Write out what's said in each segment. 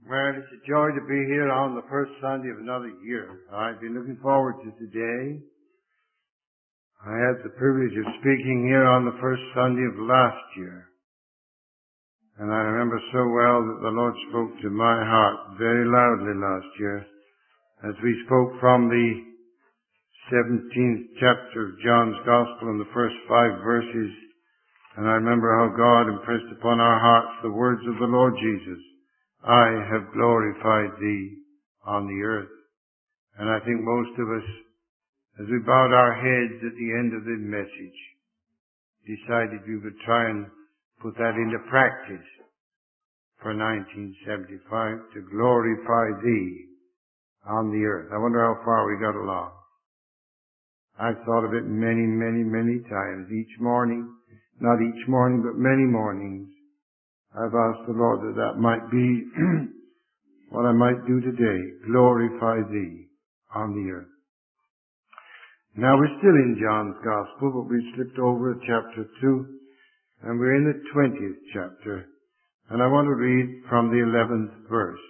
Well, it's a joy to be here on the first Sunday of another year. I've been looking forward to today. I had the privilege of speaking here on the first Sunday of last year. And I remember so well that the Lord spoke to my heart very loudly last year as we spoke from the 17th chapter of John's Gospel in the first 5 verses. And I remember how God impressed upon our hearts the words of the Lord Jesus. I have glorified thee on the earth. And I think most of us, as we bowed our heads at the end of the message, decided we would try and put that into practice for 1975, to glorify thee on the earth. I wonder how far we got along. I've thought of it many, many, many times. Each morning, not each morning, but many mornings, I've asked the Lord that might be what I might do today. Glorify thee on the earth. Now we're still in John's Gospel, but we've slipped over to chapter 2, and we're in the 20th chapter. And I want to read from the 11th verse.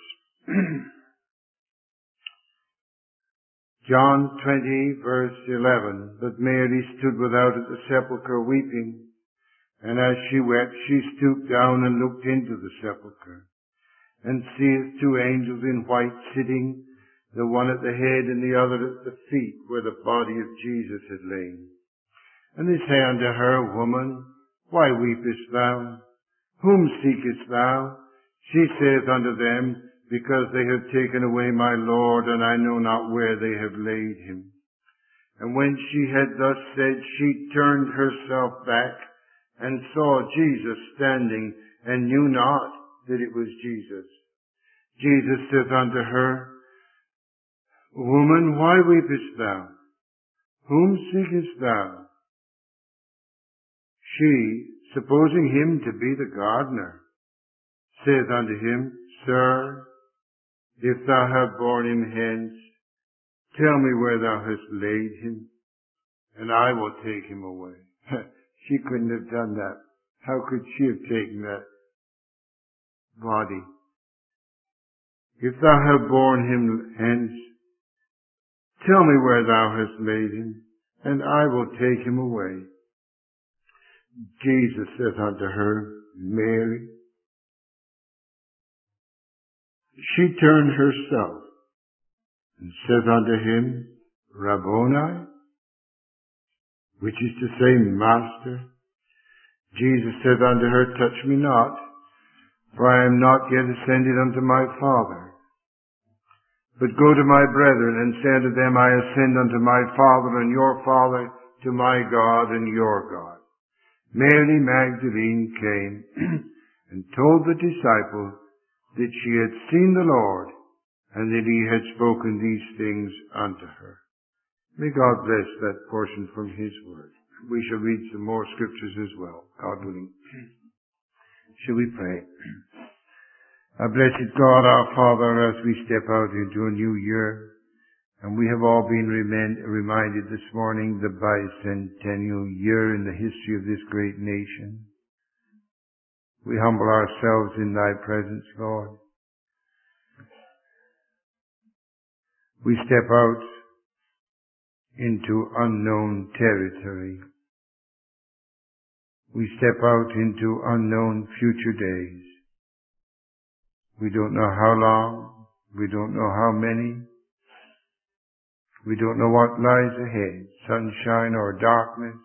John 20, verse 11. But Mary stood without at the sepulchre weeping. And as she wept, she stooped down and looked into the sepulchre, and seeth 2 angels in white sitting, the one at the head and the other at the feet, where the body of Jesus had lain. And they say unto her, Woman, why weepest thou? Whom seekest thou? She saith unto them, Because they have taken away my Lord, and I know not where they have laid him. And when she had thus said, she turned herself back, and saw Jesus standing, and knew not that it was Jesus. Jesus saith unto her, Woman, why weepest thou? Whom seekest thou? She, supposing him to be the gardener, saith unto him, Sir, if thou have borne him hence, tell me where thou hast laid him, and I will take him away. She couldn't have done that. How could she have taken that body? If thou have borne him hence, tell me where thou hast laid him, and I will take him away. Jesus saith unto her, Mary. She turned herself, and saith unto him, Rabboni, which is to say, Master. Jesus saith unto her, Touch me not, for I am not yet ascended unto my Father. But go to my brethren, and say unto them, I ascend unto my Father and your Father, to my God and your God. Mary Magdalene came and told the disciples that she had seen the Lord, and that he had spoken these things unto her. May God bless that portion from his word. We shall read some more scriptures as well, God willing. Shall we pray? Our blessed God, our Father, as we step out into a new year, and we have all been reminded this morning the bicentennial year in the history of this great nation. We humble ourselves in thy presence, Lord. We step out into unknown territory. We step out into unknown future days. We don't know how long. We don't know how many. We don't know what lies ahead, sunshine or darkness.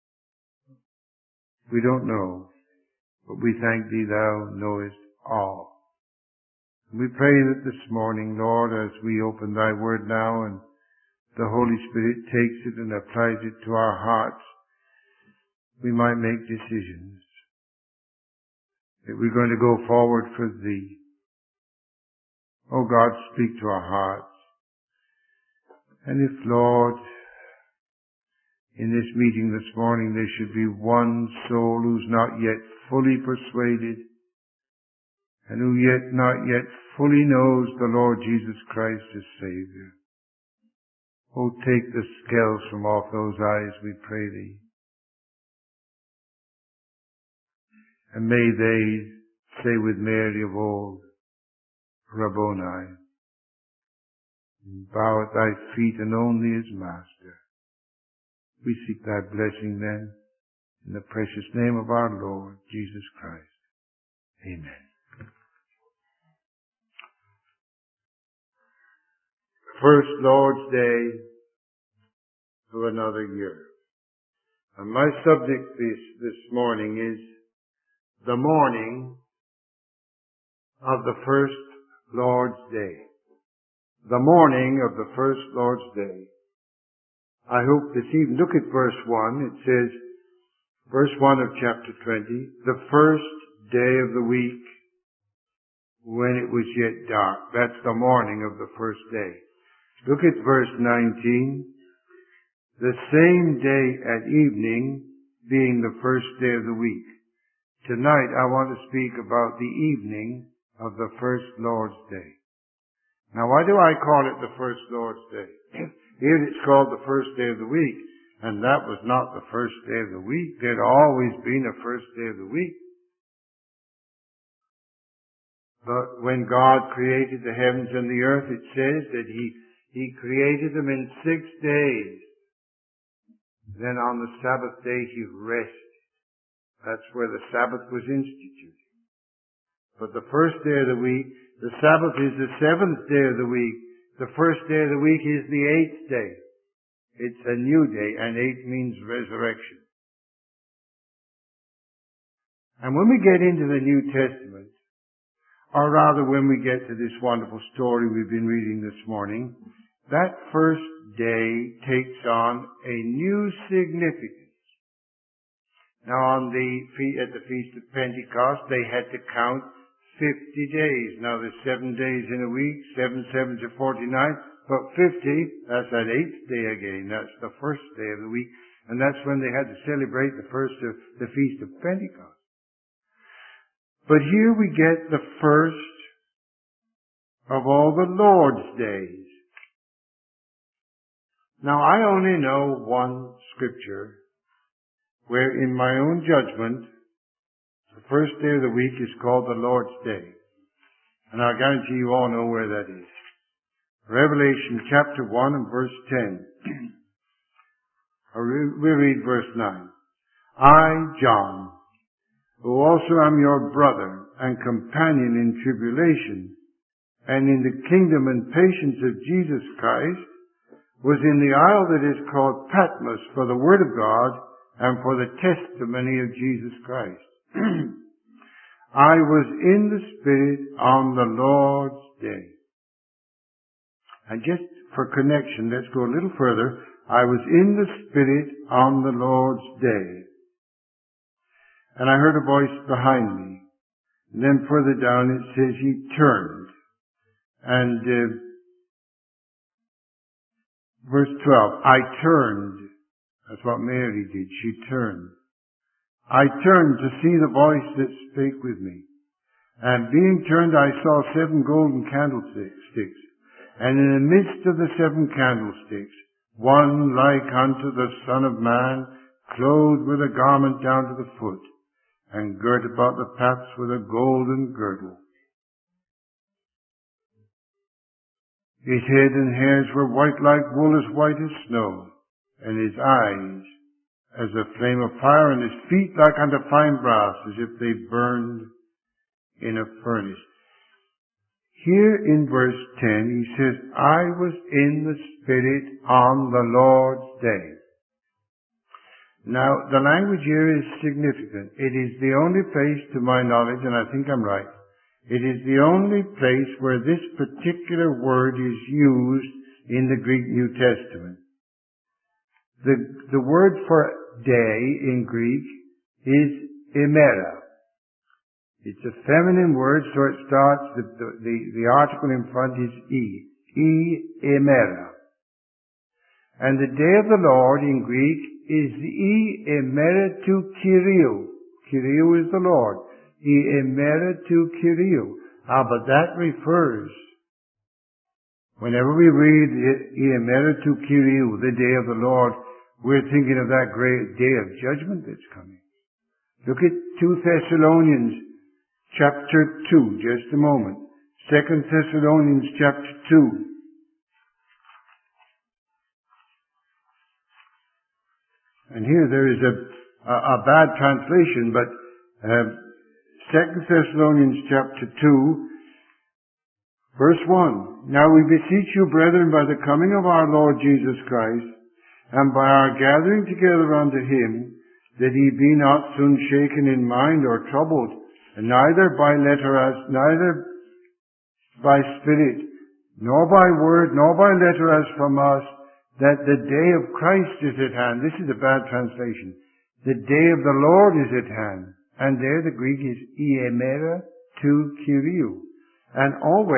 We don't know. But we thank thee, thou knowest all. We pray that this morning, Lord, as we open thy word now and the Holy Spirit takes it and applies it to our hearts, we might make decisions. That we're going to go forward for thee. Oh God, speak to our hearts. And if, Lord, in this meeting this morning there should be one soul who's not yet fully persuaded, and who not yet fully knows the Lord Jesus Christ as Savior, oh, take the scales from off those eyes, we pray thee. And may they say with Mary of old, Rabboni. And bow at thy feet and only as Master. We seek thy blessing then, in the precious name of our Lord Jesus Christ. Amen. First Lord's Day of another year. And my subject this morning is the morning of the first Lord's Day. The morning of the first Lord's Day. I hope this evening, look at verse 1. It says, verse 1 of chapter 20, the first day of the week when it was yet dark. That's the morning of the first day. Look at verse 19. The same day at evening being the first day of the week. Tonight I want to speak about the evening of the first Lord's Day. Now why do I call it the first Lord's Day? Here it's called the first day of the week, and that was not the first day of the week. There'd always been a first day of the week. But when God created the heavens and the earth, it says that He created them in 6 days. Then on the Sabbath day He rested. That's where the Sabbath was instituted. But the first day of the week, the Sabbath is the 7th day of the week. The first day of the week is the 8th day. It's a new day, and 8 means resurrection. And when we get into the New Testament, or rather when we get to this wonderful story we've been reading this morning, that first day takes on a new significance. Now at the Feast of Pentecost, they had to count 50 days. Now there's 7 days in a week, 7 sevens are 49, but 50, that's that 8th day again. That's the first day of the week. And that's when they had to celebrate the Feast of Pentecost. But here we get the first of all the Lord's days. Now I only know one scripture where in my own judgment the first day of the week is called the Lord's Day. And I guarantee you all know where that is. Revelation chapter 1 and verse 10. We read verse 9. I, John, who also am your brother and companion in tribulation and in the kingdom and patience of Jesus Christ, was in the isle that is called Patmos for the word of God and for the testimony of Jesus Christ. I was in the Spirit on the Lord's day. And just for connection, let's go a little further. I was in the Spirit on the Lord's day. And I heard a voice behind me. And then further down it says He turned. And verse 12, I turned. That's what Mary did. She turned. I turned to see the voice that spake with me. And being turned, I saw 7 golden candlesticks. And in the midst of the 7 candlesticks, one like unto the Son of Man, clothed with a garment down to the foot, and girt about the paps with a golden girdle. His head and hairs were white like wool, as white as snow, and his eyes as a flame of fire, and his feet like unto fine brass, as if they burned in a furnace. Here in verse 10, he says, I was in the Spirit on the Lord's day. Now, the language here is significant. It is the only place, to my knowledge, and I think I'm right, it is the only place where this particular word is used in the Greek New Testament. The word for day in Greek is imera. It's a feminine word, so it starts, the article in front is imera. And the day of the Lord in Greek is imera tu Kyriou. Kyriou is the Lord. Imera tu Kyriou. But that refers, whenever we read imera tu Kyriou, the day of the Lord, we're thinking of that great day of judgment that's coming. Look at 2 Thessalonians chapter 2, just a moment. 2 Thessalonians chapter 2. And here there is a bad translation, but 2 Thessalonians chapter 2, verse 1. Now we beseech you, brethren, by the coming of our Lord Jesus Christ, and by our gathering together unto him, that ye be not soon shaken in mind or troubled, and neither by neither by spirit, nor by word, nor by letter as from us, that the day of Christ is at hand. This is a bad translation. The day of the Lord is at hand. And there the Greek is iemera to Kyriou. And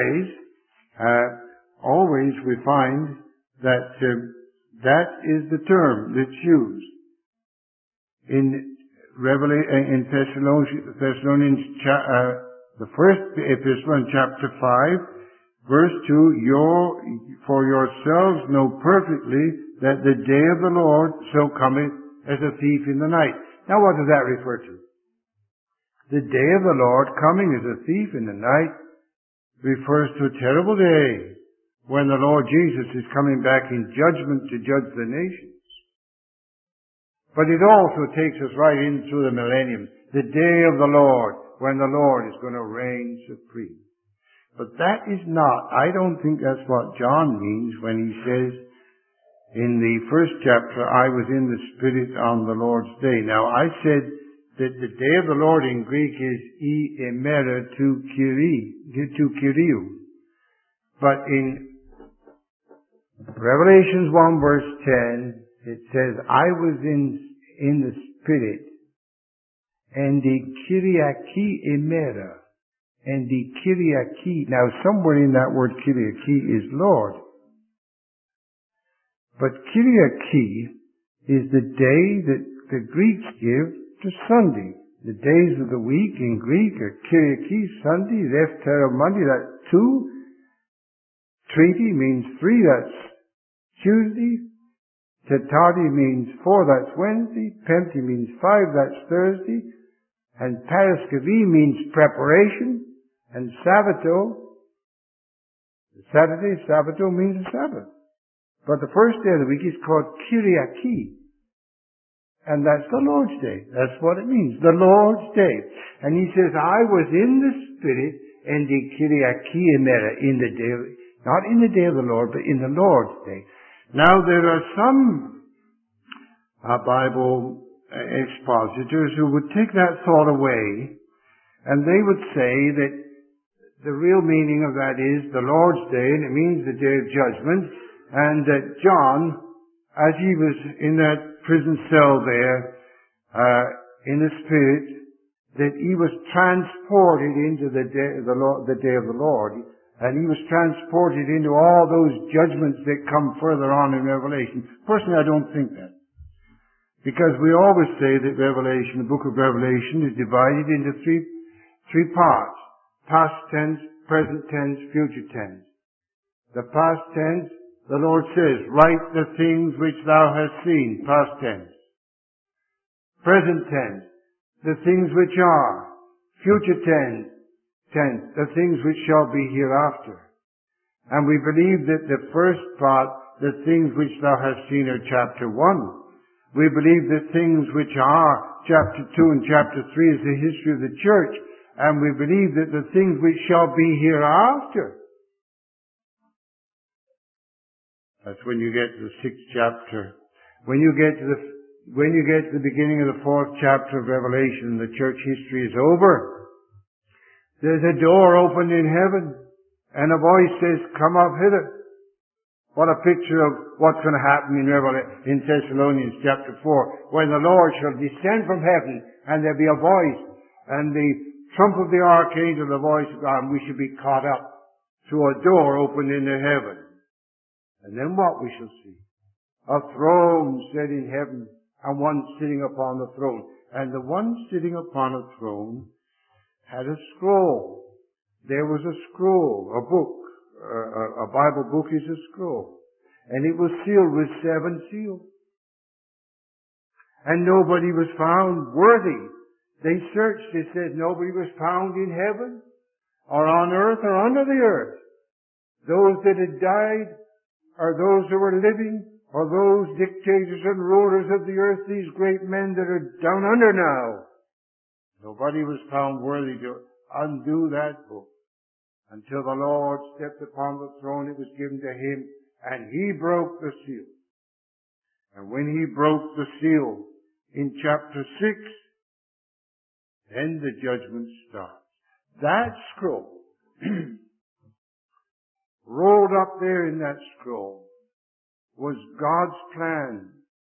always we find that that is the term that's used. In Thessalonians, the first epistle in chapter 5, verse 2, for yourselves know perfectly that the day of the Lord so cometh as a thief in the night. Now what does that refer to? The day of the Lord coming as a thief in the night refers to a terrible day when the Lord Jesus is coming back in judgment to judge the nations. But it also takes us right in through the millennium, the day of the Lord, when the Lord is going to reign supreme. But that is not, I don't think that's what John means when he says in the first chapter, I was in the Spirit on the Lord's day. Now I said that the day of the Lord in Greek is iemera to Kyriou. But in Revelations 1 verse 10, it says, I was in the Spirit, and the Kyriaki emera. And the Kyriaki, now somewhere in that word Kyriaki is Lord. But Kyriaki is the day that the Greeks give to Sunday. The days of the week in Greek are Kyriaki, Sunday, Deftera, Monday, that's 2. Triti means 3, that's Tuesday. Tetati means 4, that's Wednesday. Pempti means 5, that's Thursday. And Paraskevi means preparation. And Sabbato, Saturday, Sabbato means a Sabbath. But the first day of the week is called Kyriaki. And that's the Lord's Day. That's what it means, the Lord's Day. And he says, I was in the Spirit in the Kyriaki emera, in the day, not in the day of the Lord, but in the Lord's Day. Now there are some Bible expositors who would take that thought away, and they would say that the real meaning of that is the Lord's Day, and it means the day of judgment, and that John, as he was in that prison cell there, in the Spirit, that he was transported into the day of the Lord, and he was transported into all those judgments that come further on in Revelation. Personally, I don't think that. Because we always say that Revelation, the book of Revelation, is divided into three parts. Past tense, present tense, future tense. The past tense, the Lord says, write the things which thou hast seen, past tense. Present tense, the things which are. Future tense, the things which shall be hereafter. And we believe that the first part, the things which thou hast seen, are chapter 1. We believe that things which are chapter 2 and chapter 3 is the history of the church. And we believe that the things which shall be hereafter. That's when you get to the 6th chapter. When you get to the beginning of the 4th chapter of Revelation, the church history is over. There's a door opened in heaven, and a voice says, come up hither. What a picture of what's going to happen in Thessalonians chapter 4, when the Lord shall descend from heaven, and there'll be a voice, and the trump of the archangel, the voice of God, and we shall be caught up through a door opened into heaven. And then what we shall see? A throne set in heaven, and one sitting upon the throne. And the one sitting upon a throne had a scroll. There was a scroll, a book. A Bible book is a scroll. And it was sealed with 7 seals. And nobody was found worthy. They searched, they said nobody was found in heaven. or on earth or under the earth, those that had died, or those who were living, or those dictators and rulers of the earth, these great men that are down under now. Nobody was found worthy to undo that book. Until the Lord stepped upon the throne, it was given to Him, and He broke the seal. And when He broke the seal in chapter 6, then the judgment starts. That scroll, rolled up there in that scroll, was God's plan,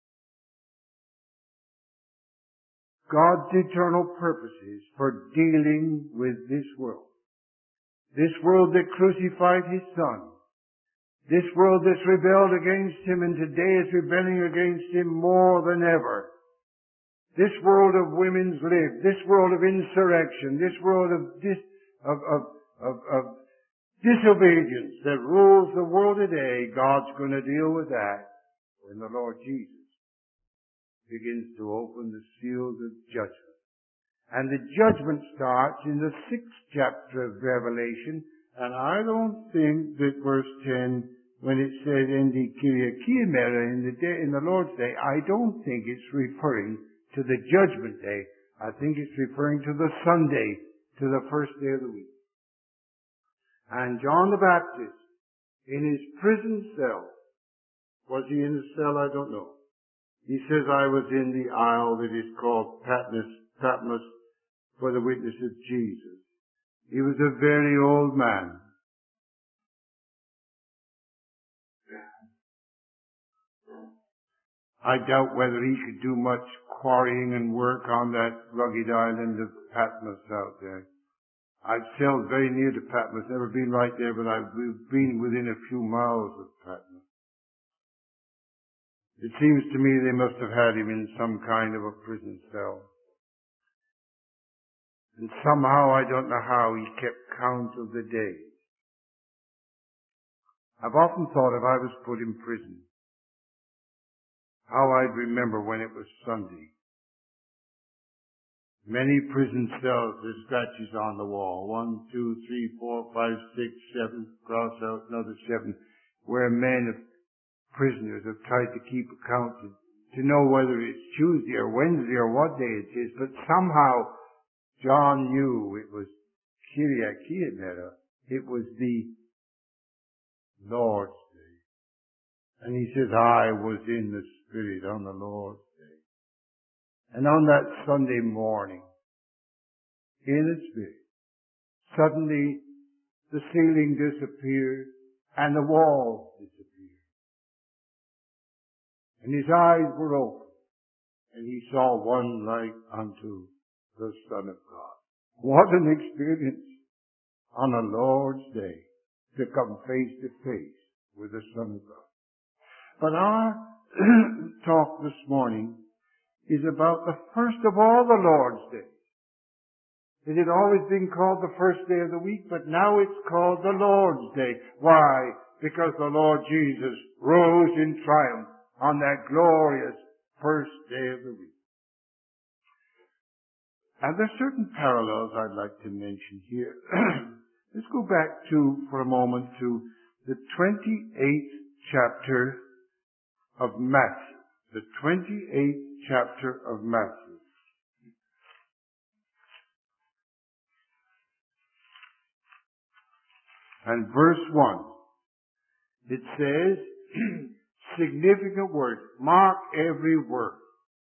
God's eternal purposes for dealing with this world. This world that crucified His Son. This world that's rebelled against Him and today is rebelling against Him more than ever. This world of women's lib, this world of insurrection, this world of disobedience that rules the world today, God's going to deal with that when the Lord Jesus begins to open the seals of judgment. And the judgment starts in the 6th chapter of Revelation, and I don't think that verse 10, when it says Endi Kyrie Kiemera in the Lord's Day, I don't think it's referring to the judgment day. I think it's referring to the Sunday, to the first day of the week. And John the Baptist, in his prison cell, was he in the cell? I don't know. He says, I was in the isle that is called Patmos for the witness of Jesus. He was a very old man. I doubt whether he could do much quarrying and work on that rugged island of Patmos out there. I've sailed very near to Patmos, never been right there, but I've been within a few miles of Patmos. It seems to me they must have had him in some kind of a prison cell. And somehow, I don't know how, he kept count of the days. I've often thought if I was put in prison, how I'd remember when it was Sunday. Many prison cells, there's scratches on the wall. 1, 2, 3, 4, 5, 6, 7, cross out another 7, where men of prisoners have tried to keep account to know whether it's Tuesday or Wednesday or what day it is, but somehow John knew it was Kyrie Kiemera. It was the Lord's Day. And he says, I was in the Spirit on the Lord's Day. And on that Sunday morning, in the Spirit, suddenly the ceiling disappeared and the walls disappeared. And his eyes were open, and he saw one like unto the Son of God. What an experience on a Lord's Day to come face to face with the Son of God. But our talk this morning is about the first of all the Lord's days. It had always been called the first day of the week, but now it's called the Lord's Day. Why? Because the Lord Jesus rose in triumph on that glorious first day of the week. And there's certain parallels I'd like to mention here. Let's go back for a moment to the 28th chapter of Matthew. The 28th chapter of Matthew. And verse 1. It says, significant words. Mark every word.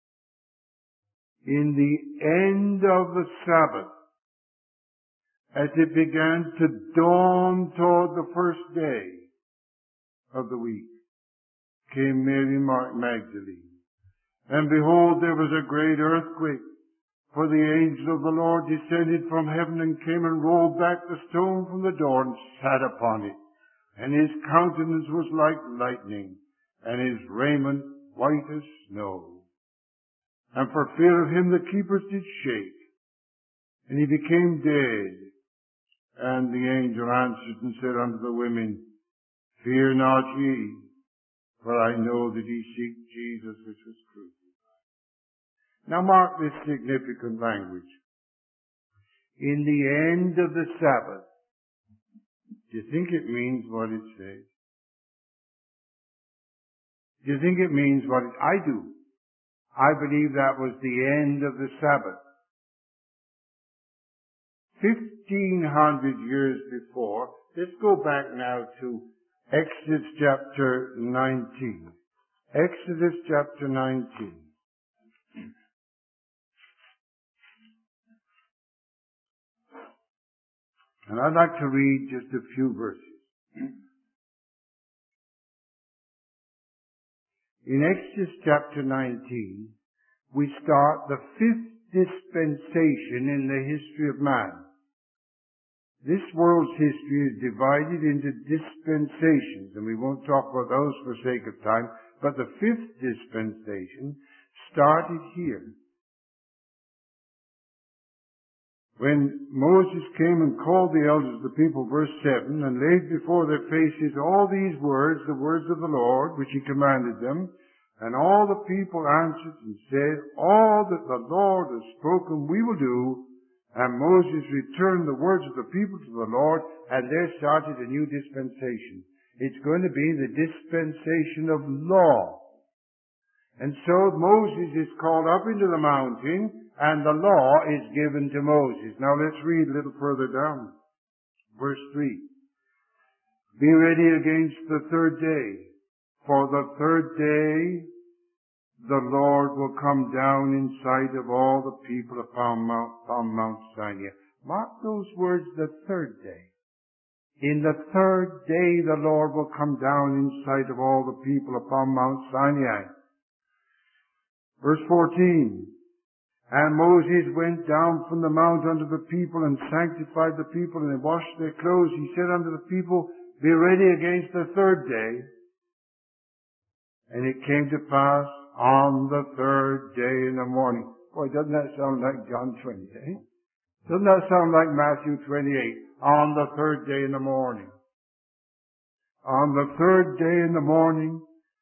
In the end of the Sabbath, as it began to dawn toward the first day of the week, came Mary Magdalene. And behold, there was a great earthquake, for the angel of the Lord descended from heaven and came and rolled back the stone from the door and sat upon it. And his countenance was like lightning, and his raiment white as snow. And for fear of him the keepers did shake, and he became dead. And the angel answered and said unto the women, Fear not ye, for I know that ye seek Jesus which was crucified. Now mark this significant language. In the end of the Sabbath, Do you think it means what it says? Do you think it means what I do? I believe that was the end of the Sabbath. 1,500 years before, let's go back now to Exodus chapter 19. Exodus chapter 19. And I'd like to read just a few verses. In Exodus chapter 19, we start the fifth dispensation in the history of man. This world's history is divided into dispensations, and we won't talk about those for sake of time, but the fifth dispensation started here. When Moses came and called the elders of the people, verse 7, and laid before their faces all these words, the words of the Lord, which he commanded them, and all the people answered and said, all that the Lord has spoken we will do. And Moses returned the words of the people to the Lord, and there started a new dispensation. It's going to be the dispensation of law. And so Moses is called up into the mountain, and the law is given to Moses. Now let's read a little further down. Verse 3. Be ready against the third day, for the third day the Lord will come down in sight of all the people upon Mount Sinai. Mark those words, the third day. In the third day the Lord will come down in sight of all the people upon Mount Sinai. Verse 14. And Moses went down from the mount unto the people and sanctified the people, and they washed their clothes. He said unto the people, be ready against the third day. And it came to pass on the third day in the morning. Boy, doesn't that sound like John 20, eh? Doesn't that sound like Matthew 28? On the third day in the morning. On the third day in the morning.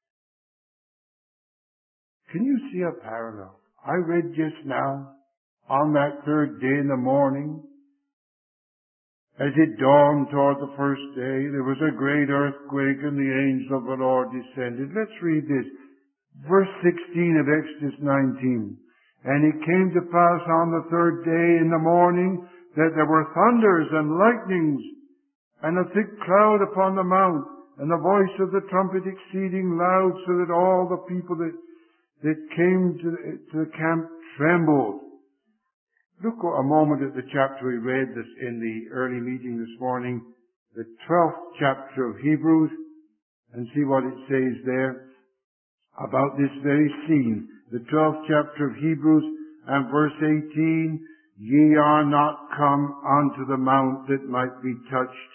Can you see a parallel? I read just now, on that third day in the morning, as it dawned toward the first day, there was a great earthquake and the angel of the Lord descended. Let's read this. Verse 16 of Exodus 19. And it came to pass on the third day in the morning that there were thunders and lightnings and a thick cloud upon the mount and the voice of the trumpet exceeding loud, so that all the people that came to the camp trembled. Look a moment at the chapter we read this in the early meeting this morning, the 12th chapter of Hebrews, and see what it says there about this very scene. The 12th chapter of Hebrews and verse 18, ye are not come unto the mount that might be touched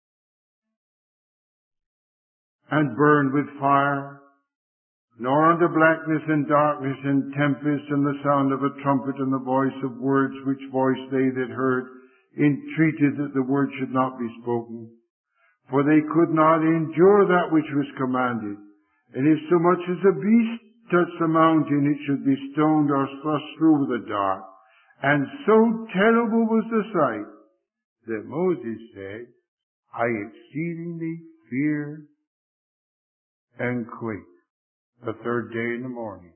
and burned with fire, nor unto blackness and darkness and tempest and the sound of a trumpet and the voice of words, which voice they that heard entreated that the word should not be spoken. For they could not endure that which was commanded. And if so much as a beast touch the mountain, it should be stoned or thrust through with a dart. And so terrible was the sight that Moses said, I exceedingly fear and quake. The third day in the morning.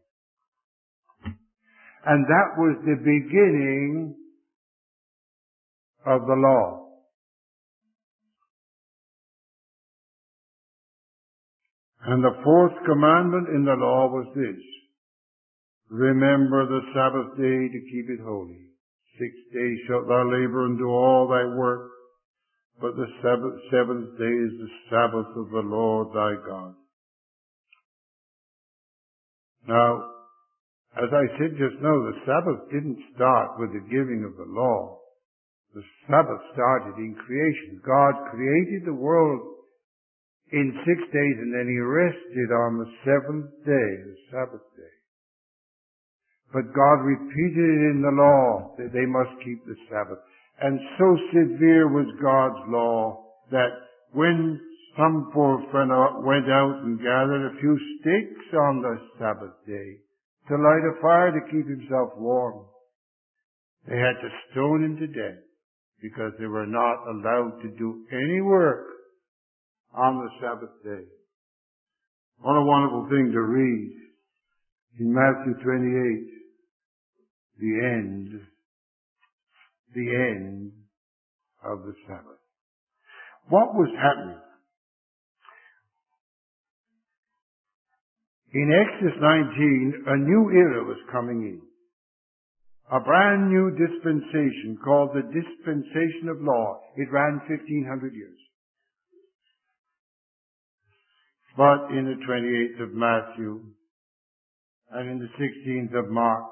And that was the beginning of the law. And the fourth commandment in the law was this: remember the Sabbath day to keep it holy. 6 days shalt thou labor and do all thy work, but the seventh day is the Sabbath of the Lord thy God. Now, as I said just now, the Sabbath didn't start with the giving of the law. The Sabbath started in creation. God created the world in 6 days, and then he rested on the seventh day, the Sabbath day. But God repeated it in the law that they must keep the Sabbath. And so severe was God's law that when some poor friend went out and gathered a few sticks on the Sabbath day to light a fire to keep himself warm, they had to stone him to death because they were not allowed to do any work on the Sabbath day. What a wonderful thing to read in Matthew 28, the end of the Sabbath. What was happening? In Exodus 19, a new era was coming in. A brand new dispensation called the dispensation of law. It ran 1500 years. But in the 28th of Matthew, and in the 16th of Mark,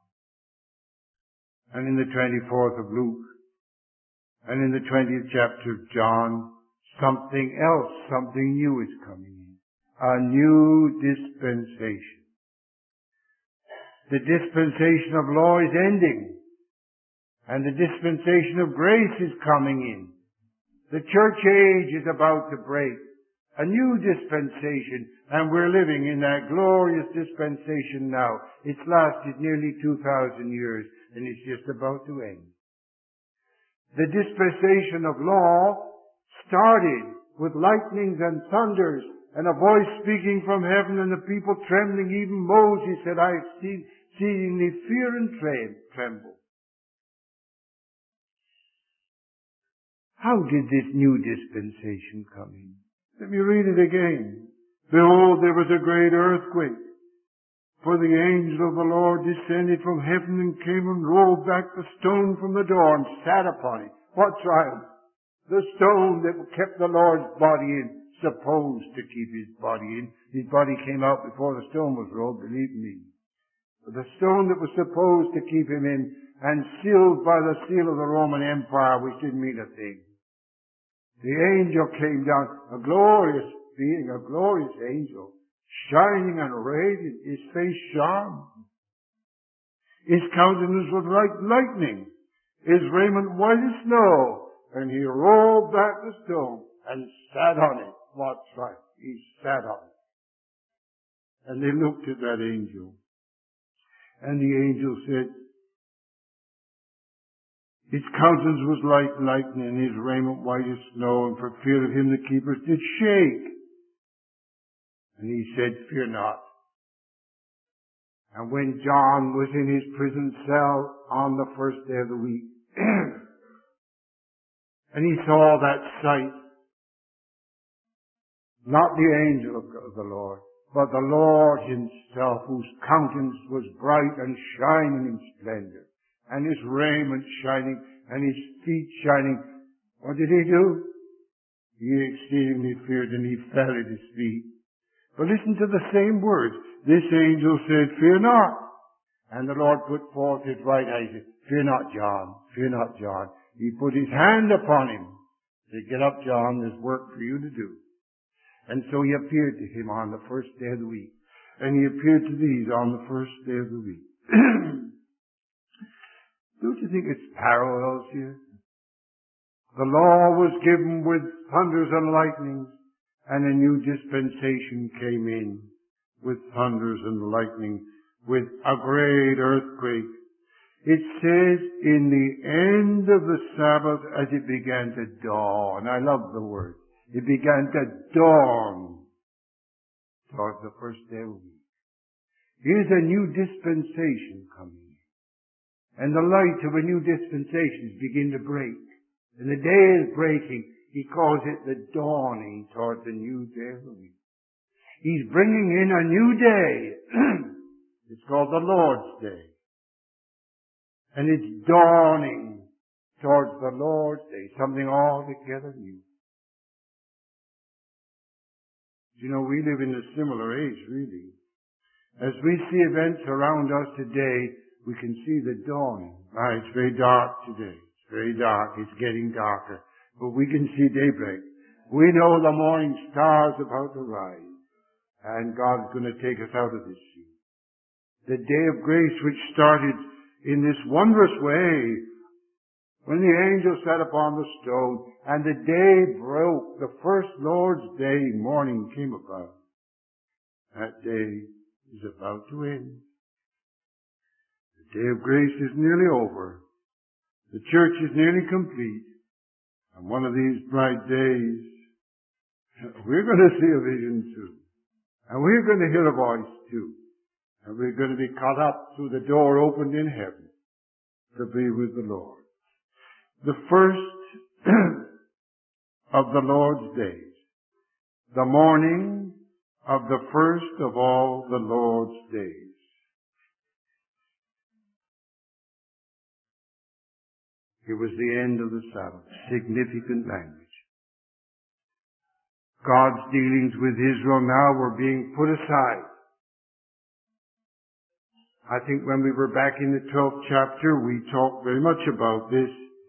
and in the 24th of Luke, and in the 20th chapter of John, something else, something new is coming in. A new dispensation. The dispensation of law is ending, and the dispensation of grace is coming in. The church age is about to break. A new dispensation, and we're living in that glorious dispensation now. It's lasted nearly 2,000 years, and it's just about to end. The dispensation of law started with lightnings and thunders, and a voice speaking from heaven, and the people trembling. Even Moses said, I have seen exceedingly fear and tremble. How did this new dispensation come in? Let me read it again. Behold, there was a great earthquake, for the angel of the Lord descended from heaven and came and rolled back the stone from the door and sat upon it. What triumph! The stone that kept the Lord's body in, supposed to keep his body in. His body came out before the stone was rolled, believe me. But the stone that was supposed to keep him in, and sealed by the seal of the Roman Empire, which didn't mean a thing. The angel came down, a glorious being, a glorious angel, shining and radiant. His face shone. His countenance was like lightning. His raiment white as snow. And he rolled back the stone and sat on it. What triumph! He sat on it. And they looked at that angel. And the angel said, his countenance was like lightning, and his raiment white as snow, and for fear of him the keepers did shake. And he said, fear not. And when John was in his prison cell on the first day of the week, and he saw that sight, not the angel of the Lord, but the Lord himself, whose countenance was bright and shining in splendor, and his raiment shining, and his feet shining. What did he do? He exceedingly feared, and he fell at his feet. But listen to the same words. This angel said, fear not. And the Lord put forth his right eye. He said, fear not, John. Fear not, John. He put his hand upon him. He said, get up, John. There's work for you to do. And so he appeared to him on the first day of the week. And he appeared to these on the first day of the week. Don't you think it's parallels here? The law was given with thunders and lightnings, and a new dispensation came in with thunders and lightning, with a great earthquake. It says, in the end of the Sabbath, as it began to dawn. I love the word. It began to dawn towards the first day of the week. Here's a new dispensation coming. And the light of a new dispensation is beginning to break. And the day is breaking. He calls it the dawning toward the new day of the week. He's bringing in a new day. It's called the Lord's Day. And it's dawning towards the Lord's Day, something altogether new. You know, we live in a similar age, really. As we see events around us today, we can see the dawning. It's very dark today. It's very dark. It's getting darker. But we can see daybreak. We know the morning star's about to rise. And God is going to take us out of this sea. The day of grace, which started in this wondrous way, when the angel sat upon the stone, and the day broke, the first Lord's Day morning came about. That day is about to end. The day of grace is nearly over. The church is nearly complete. And one of these bright days, We're going to see a vision too. And we're going to hear a voice too. And we're going to be caught up through the door opened in heaven to be with the Lord. The first of the Lord's days. The morning of the first of all the Lord's days. It was the end of the Sabbath. Significant language. God's dealings with Israel now were being put aside. I think when we were back in the 12th chapter, we talked very much about this,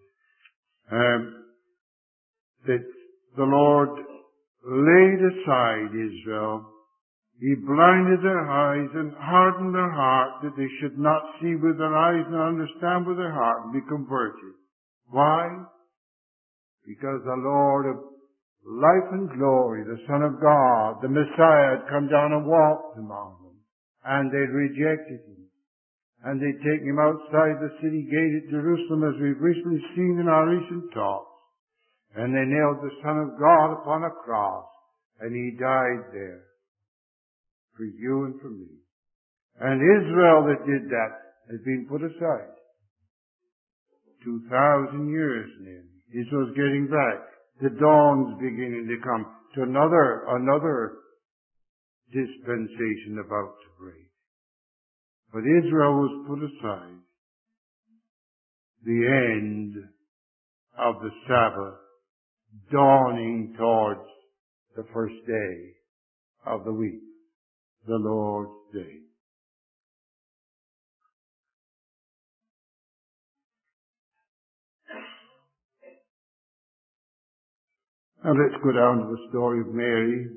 that the Lord laid aside Israel. He blinded their eyes and hardened their heart that they should not see with their eyes and understand with their heart and be converted. Why? Because the Lord of life and glory, the Son of God, the Messiah, had come down and walked among them. And they'd rejected him. And they'd taken him outside the city gate at Jerusalem, as we've recently seen in our recent talks. And they nailed the Son of God upon a cross. And he died there. For you and for me. And Israel that did that has been put aside. 2,000 years nearly. Israel's getting back. The dawn's beginning to come to another dispensation about to break. But Israel was put aside. The end of the Sabbath, dawning towards the first day of the week, the Lord's Day. Now let's go down to the story of Mary.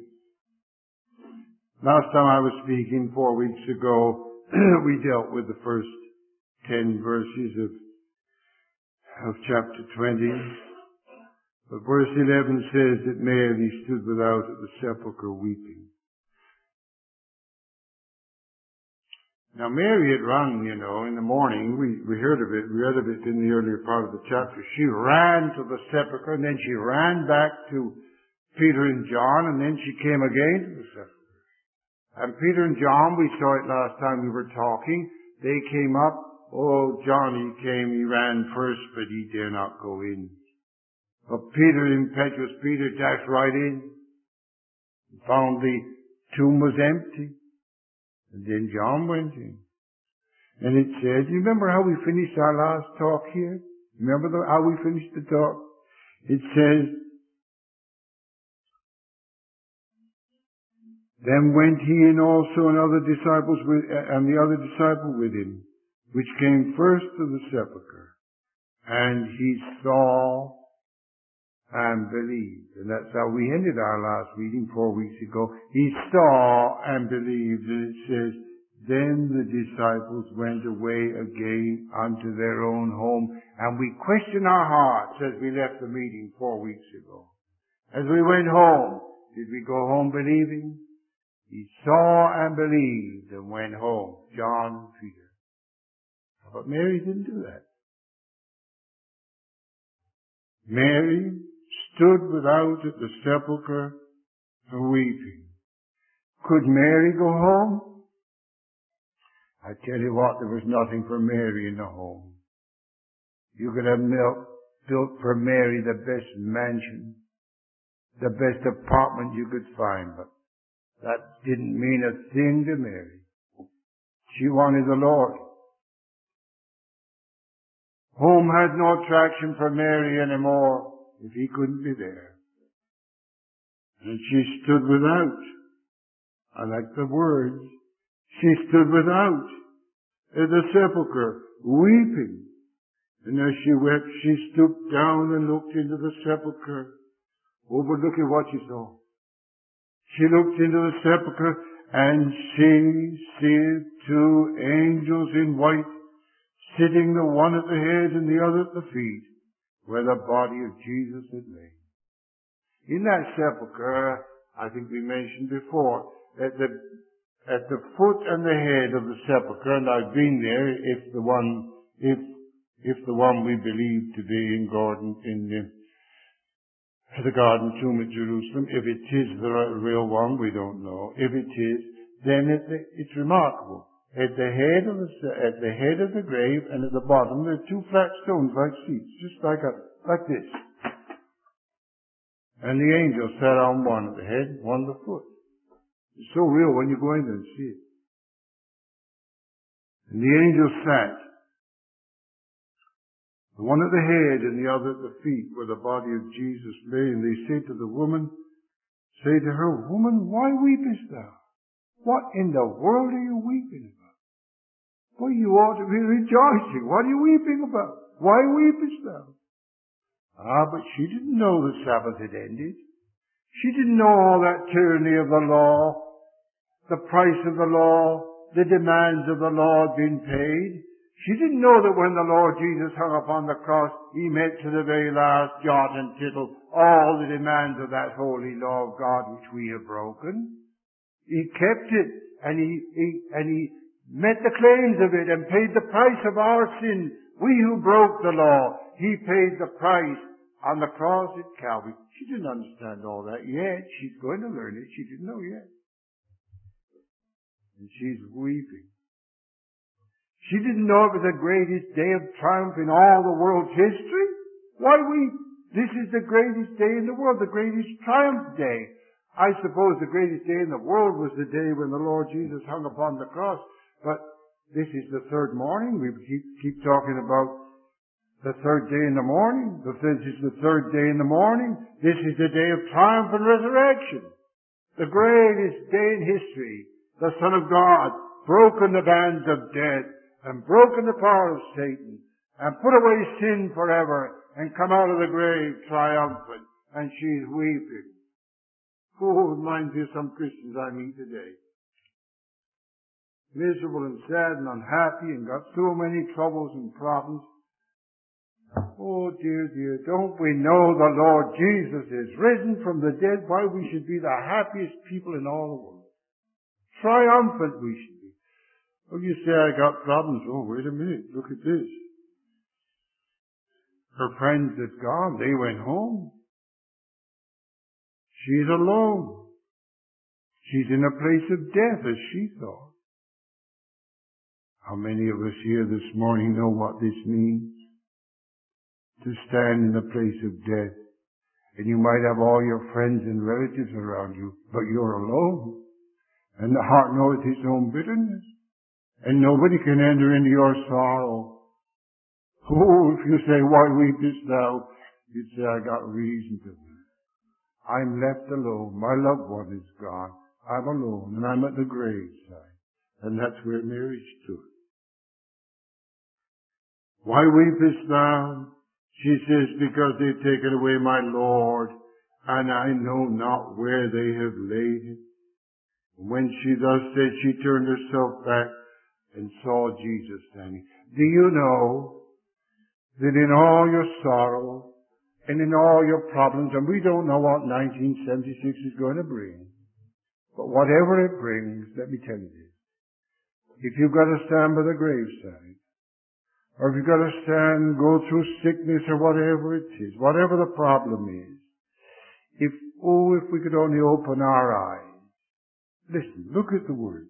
Last time I was speaking 4 weeks ago, we dealt with the first 10 verses of chapter 20. But verse 11 says that Mary stood without at the sepulchre weeping. Now Mary had run, in the morning. We heard of it. We read of it in the earlier part of the chapter. She ran to the sepulchre, and then she ran back to Peter and John, and then she came again to the sepulchre. And Peter and John, we saw it last time we were talking, they came up. Oh, John, he ran first, but he dare not go in. But Peter, impetuous Peter, dashed right in, and found the tomb was empty. And then John went in. And it says, you remember how we finished our last talk here? Remember how we finished the talk? It says, then went he and also and other disciples and the other disciple with him, which came first to the sepulchre. And he saw and believed. And that's how we ended our last reading 4 weeks ago. He saw and believed. And it says, then the disciples went away again unto their own home. And we questioned our hearts as we left the meeting 4 weeks ago. As we went home, did we go home believing? He saw and believed and went home. John and Peter. But Mary didn't do that. Mary stood without at the sepulchre weeping. Could Mary go home? I tell you what, there was nothing for Mary in the home. You could have built for Mary the best mansion, the best apartment you could find, but that didn't mean a thing to Mary. She wanted the Lord. Home had no attraction for Mary anymore if he couldn't be there. And she stood without. I like the words. She stood without at the sepulchre, weeping. And as she wept, she stooped down and looked into the sepulchre, overlooking what she saw. She looked into the sepulchre, and she seeth 2 angels in white, sitting the one at the head and the other at the feet, where the body of Jesus had lain. In that sepulchre, I think we mentioned before, at the foot and the head of the sepulchre, and I've been there, if the one we believe to be in Gordon, in the Garden Tomb at Jerusalem. If it is the real one, we don't know. If it is, then it's remarkable. At the head of the grave and at the bottom there are two flat stones like seats, just like this. And the angel sat on one at the head, one at the foot. It's so real when you go in there and see it. And the angel sat, the one at the head and the other at the feet where the body of Jesus lay. And they say to the woman, say to her, woman, why weepest thou? What in the world are you weeping about? Well, you ought to be rejoicing. What are you weeping about? Why weepest thou? But she didn't know the Sabbath had ended. She didn't know all that tyranny of the law, the price of the law, the demands of the law had been paid. She didn't know that when the Lord Jesus hung upon the cross, He met to the very last jot and tittle all the demands of that holy law of God which we have broken. He kept it, and He met the claims of it and paid the price of our sin. We who broke the law, He paid the price on the cross at Calvary. She didn't understand all that yet. She's going to learn it. She didn't know yet. And she's weeping. She didn't know it was the greatest day of triumph in all the world's history. Why weep? This is the greatest day in the world, the greatest triumph day. I suppose the greatest day in the world was the day when the Lord Jesus hung upon the cross. But this is the third morning. We keep talking about the third day in the morning. This is the third day in the morning. This is the day of triumph and resurrection. The greatest day in history. The Son of God broken the bands of death and broken the power of Satan and put away sin forever and come out of the grave triumphant. And she's weeping. Oh, it reminds me of some Christians I meet today. Miserable and sad and unhappy and got so many troubles and problems. Oh dear, dear, don't we know the Lord Jesus is risen from the dead? Why we should be the happiest people in all the world. Triumphant we should be. Oh, you say I got problems. Oh, wait a minute, look at this. Her friends had gone, they went home. She's alone. She's in a place of death, as she thought. How many of us here this morning know what this means? To stand in the place of death. And you might have all your friends and relatives around you, but you're alone. And the heart knoweth its own bitterness. And nobody can enter into your sorrow. Oh, if you say, why weepest thou? You'd say, I got reason to weep. I'm left alone. My loved one is gone. I'm alone, and I'm at the graveside. And that's where Mary stood. Why weepest thou? She says, because they've taken away my Lord, and I know not where they have laid him. When she thus said, she turned herself back and saw Jesus standing. Do you know that in all your sorrow and in all your problems, and we don't know what 1976 is going to bring, but whatever it brings, let me tell you this. If you've got to stand by the graveside, or if you've got to stand, go through sickness or whatever it is, whatever the problem is, if we could only open our eyes. Listen, look at the words.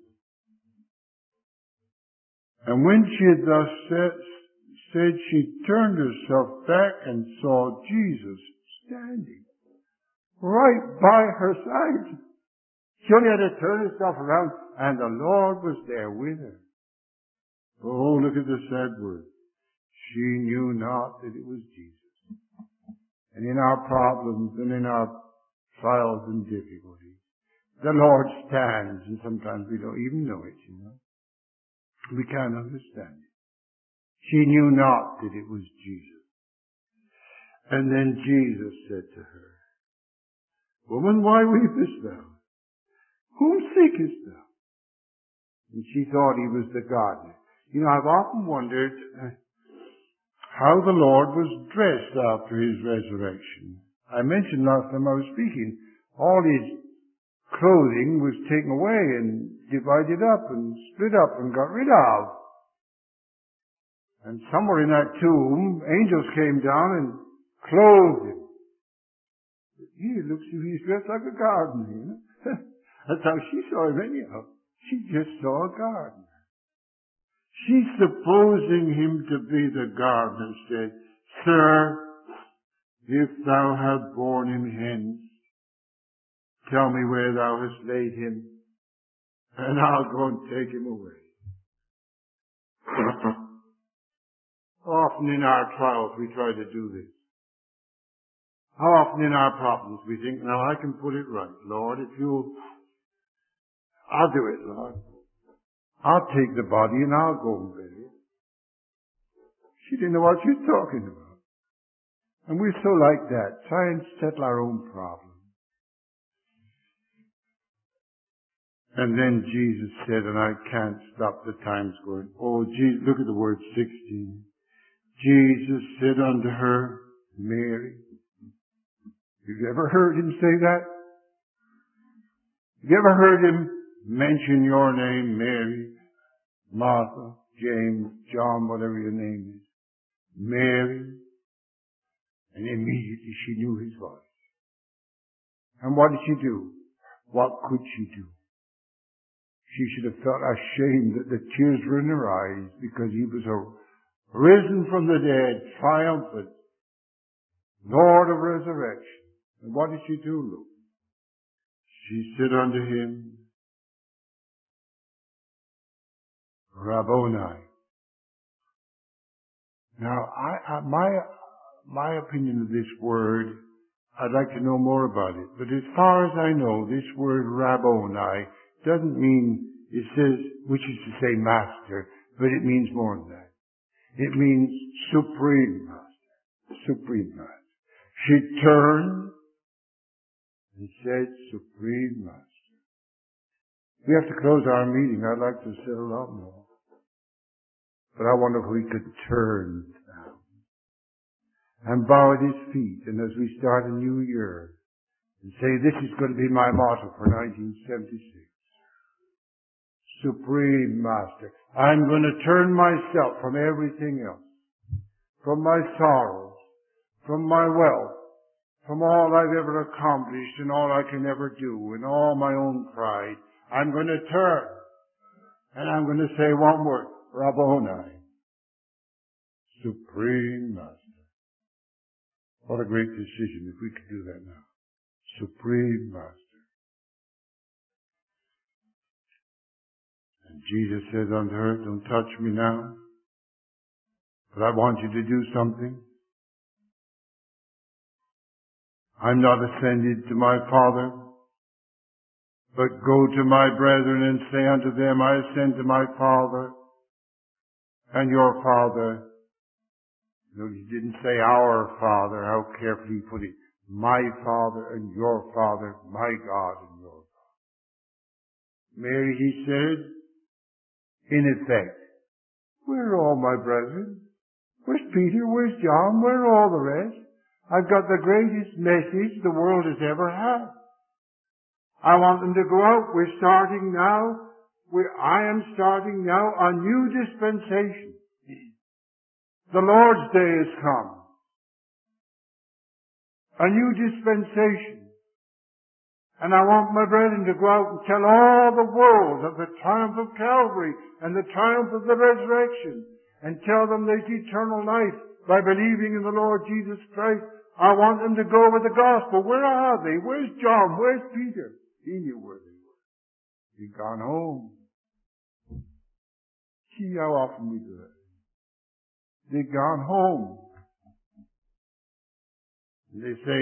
And when she had thus said, she turned herself back and saw Jesus standing right by her side. She only had to turn herself around, and the Lord was there with her. Oh, look at the sad word. She knew not that it was Jesus. And in our problems and in our trials and difficulties, the Lord stands, and sometimes we don't even know it, you know. We can't understand it. She knew not that it was Jesus. And then Jesus said to her, Woman, why weepest thou? Whom seekest thou? And she thought he was the gardener. You know, I've often wondered how the Lord was dressed after his resurrection. I mentioned last time I was speaking, all his clothing was taken away and divided up and split up and got rid of. And somewhere in that tomb, angels came down and clothed him. He looks as if he's dressed like a gardener, you know. That's how she saw him anyhow. She just saw a gardener. She, supposing him to be the gardener, said, Sir, if thou have borne him hence, tell me where thou hast laid him, and I'll go and take him away. Often in our trials we try to do this. How often in our problems we think, now I can put it right, Lord, I'll do it, Lord. I'll take the body and I'll go and bury it. She didn't know what she was talking about. And we're so like that, try and settle our own problem. And then Jesus said, and I can't stop, the time's going, oh, Jesus, look at the word 16. Jesus said unto her, Mary. Have you ever heard him say that? Have you ever heard him mention your name, Mary, Martha, James, John, whatever your name is? Mary. And immediately she knew his voice. And what did she do? What could she do? She should have felt ashamed that the tears were in her eyes because he was risen from the dead, triumphant, Lord of resurrection. And what did she do, Luke? She said unto him, Rabboni. Now, my opinion of this word, I'd like to know more about it. But as far as I know, this word Rabboni doesn't mean, it says, which is to say master, but it means more than that. It means supreme master. Supreme master. She turned and said, Supreme Master. We have to close our meeting. I'd like to say a lot more. But I wonder if we could turn now and bow at his feet, and as we start a new year, and say, this is going to be my motto for 1976. Supreme Master. I'm going to turn myself from everything else, from my sorrows, from my wealth, from all I've ever accomplished and all I can ever do and all my own pride. I'm going to turn and I'm going to say one word, Rabboni. Supreme Master. What a great decision if we could do that now. Supreme Master. And Jesus says unto her, don't touch me now, but I want you to do something. I'm not ascended to my Father, but go to my brethren and say unto them, I ascend to my Father and your Father. No, he didn't say our Father, how carefully he put it. My Father and your Father, my God and your God. Mary, he said, in effect, where are all my brethren? Where's Peter? Where's John? Where are all the rest? I've got the greatest message the world has ever had. I want them to go out. We're starting now. I am starting now a new dispensation. The Lord's day has come. A new dispensation. And I want my brethren to go out and tell all the world of the triumph of Calvary and the triumph of the resurrection, and tell them there's eternal life by believing in the Lord Jesus Christ. I want them to go with the gospel. Where are they? Where's John? Where's Peter? He knew where they were. He'd gone home. See how often we do that. They'd gone home. They say,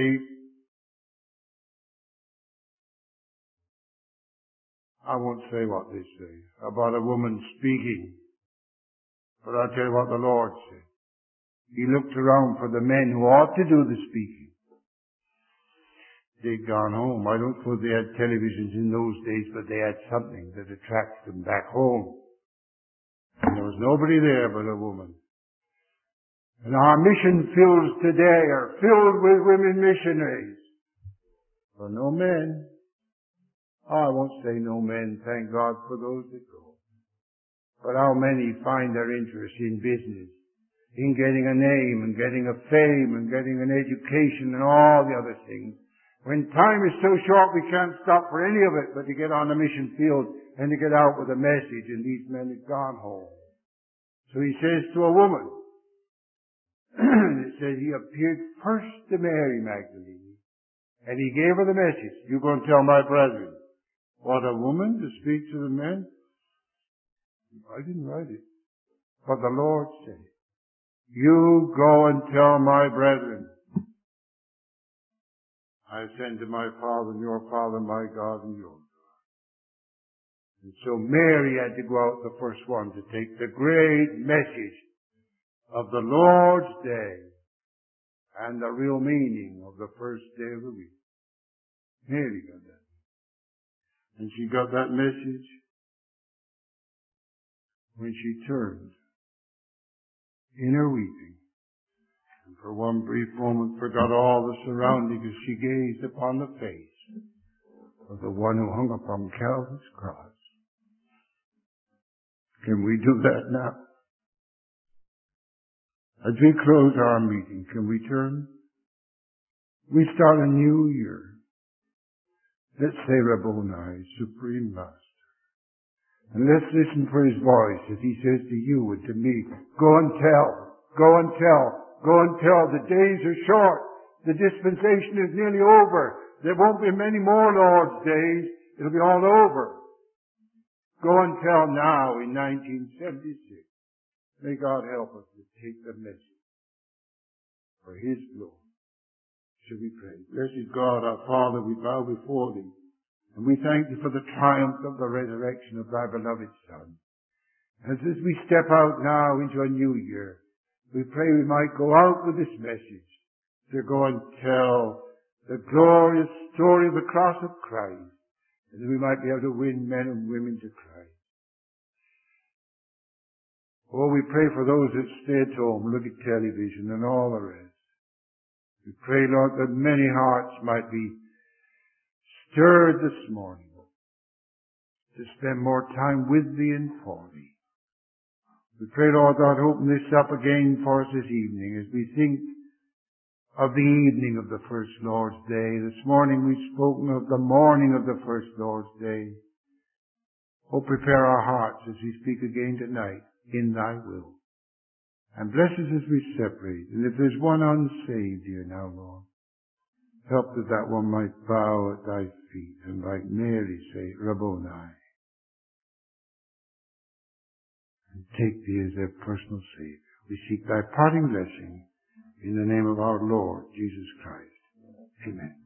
I won't say what they say about a woman speaking, but I'll tell you what the Lord said. He looked around for the men who ought to do the speaking. They'd gone home. I don't suppose they had televisions in those days, but they had something that attracted them back home. And there was nobody there but a woman. And our mission fields today are filled with women missionaries. But no men. Oh, I won't say no men, thank God for those that go. But how many find their interest in business, in getting a name and getting a fame and getting an education and all the other things, When time is so short we can't stop for any of it but to get on the mission field and to get out with a message, and these men had gone home. So he says to a woman, it says he appeared first to Mary Magdalene, and he gave her the message, you go and tell my brethren. What, a woman to speak to the men? I didn't write it. But the Lord said, you go and tell my brethren, I ascend to my Father and your Father, my God and your God. And so Mary had to go out the first one to take the great message of the Lord's day and the real meaning of the first day of the week. Mary got that. And she got that message when she turned in her weeping, and for one brief moment forgot all the surroundings as she gazed upon the face of the one who hung upon Calvary's cross. Can we do that now? As we close our meeting, can we turn? We start a new year. Let's say Rabboni, Supreme Master. And let's listen for his voice as he says to you and to me, go and tell, go and tell, go and tell. The days are short. The dispensation is nearly over. There won't be many more Lord's days. It'll be all over. Go and tell now in 1976. May God help us to take the message for his glory. Shall we pray? Blessed God, our Father, we bow before thee. And we thank you for the triumph of the resurrection of thy beloved Son. As we step out now into a new year, we pray we might go out with this message to go and tell the glorious story of the cross of Christ, and that we might be able to win men and women to Christ. Oh, we pray for those that stay at home, look at television and all the rest. We pray, Lord, that many hearts might be stirred this morning to spend more time with thee and for thee. We pray, Lord, God, open this up again for us this evening as we think of the evening of the first Lord's Day. This morning we've spoken of the morning of the first Lord's Day. Oh, prepare our hearts as we speak again tonight in thy will. And bless us as we separate. And if there's one unsaved here now, Lord, help that one might bow at thy feet and like Mary say, Rabboni, and take thee as their personal Savior. We seek thy parting blessing in the name of our Lord Jesus Christ. Amen.